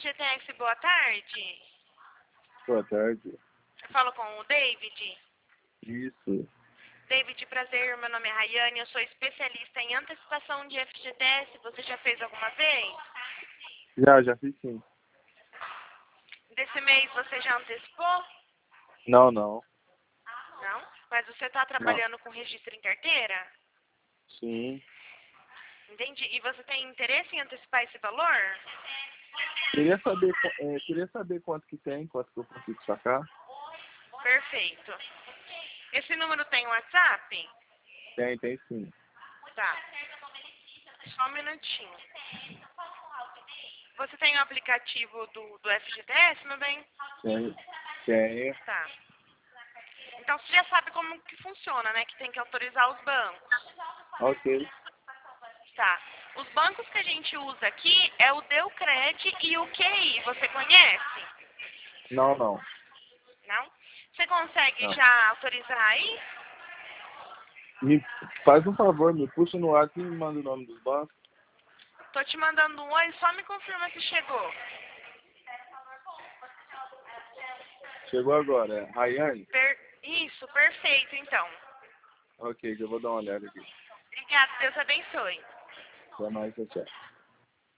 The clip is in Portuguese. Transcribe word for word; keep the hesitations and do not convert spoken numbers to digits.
G T S, boa tarde. Boa tarde. Eu falo com o David. Isso. David, prazer, meu nome é Rayane, eu sou especialista em antecipação de F G T S. Você já fez alguma vez? Já, já fiz sim. Desse mês você já antecipou? Não, não. Não? Mas você está trabalhando com registro em carteira? Sim. Entendi. E você tem interesse em antecipar esse valor? Queria saber, é, queria saber quanto que tem, quanto que eu consigo sacar. Perfeito. Esse número tem WhatsApp? Tem, tem sim. Tá. Só um minutinho. Você tem o aplicativo do, do F G T S, meu bem? Tem. Tem. Tá. Então você já sabe como que funciona, né? Que tem que autorizar os bancos. Ok. Tá. Os bancos que a gente usa aqui é o Deucred e o Q I. Você conhece? Não, não. Não? Você consegue Não. já autorizar aí? Me faz um favor, me puxa no ar e me manda o nome dos bancos. Tô te mandando um oi, só me confirma se chegou. Chegou agora, é Rayane? Per... Isso, perfeito, então. Ok, eu vou dar uma olhada aqui. Obrigada, Deus abençoe. Até mais, tchau, tchau.